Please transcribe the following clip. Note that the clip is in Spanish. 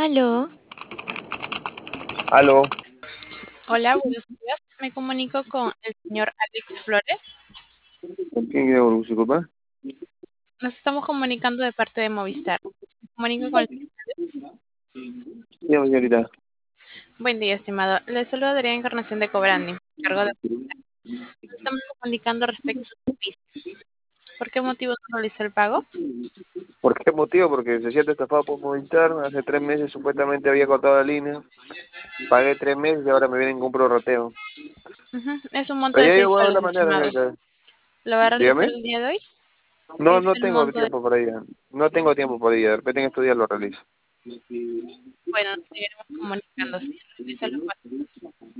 Aló, Aló, hola, buenos días. Me comunico con el señor Alex Flores. ¿con quién quiero disculpa? Nos estamos comunicando de parte de Movistar. Me comunico con el señor Alex. Dígame, señorita. Buen día, estimado. Le saluda Adrián Encarnación de Cobrandi. Cargo de... Nos estamos comunicando respecto a su servicio. ¿Por qué motivo no realizó el pago? ¿Por qué motivo? Porque se siente estafado por Movistar. Hace 3 meses supuestamente había cortado la línea. Pagué 3 meses y ahora me vienen con un prorrateo. Ujú, es un monto Pero de ya yo 6 voy a ver la soles, manera, estimado. señorita. ¿Lo va a realizar Dígame. el día de hoy? No, Es no el tengo monto de... tiempo por ahí. No tengo tiempo por ahí. De repente en estos días lo realizo. Bueno, nos seguiremos comunicando, señor. Realiza los